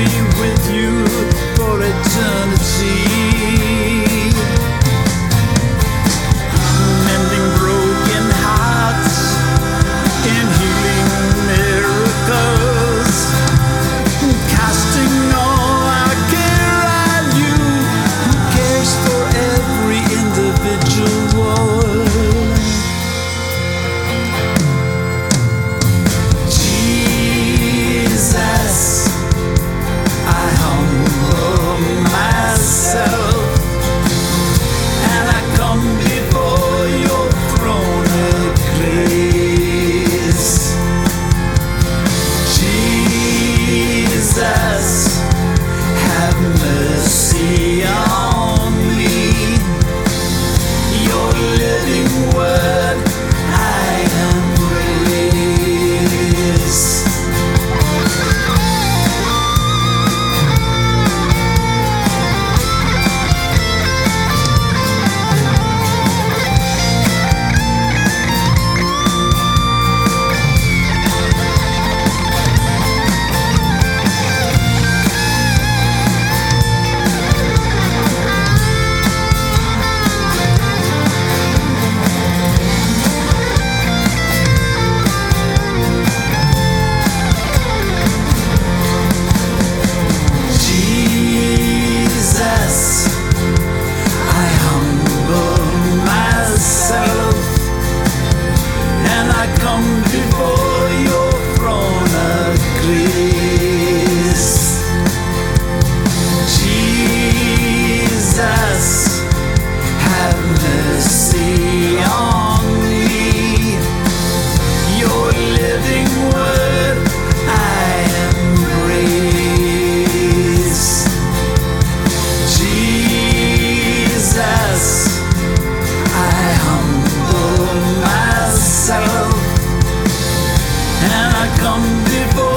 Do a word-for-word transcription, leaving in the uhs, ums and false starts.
be with you for eternity. Mending broken hearts and healing miracles, casting all our care on you, who cares for every individual. Jesus, I humble myself, and I come before your throne of grace. Jesus, have mercy on me. Your living word I embrace. Before your throne of grace, Jesus, have mercy on me. Your living word I embrace. Jesus, I humble myself, and I come before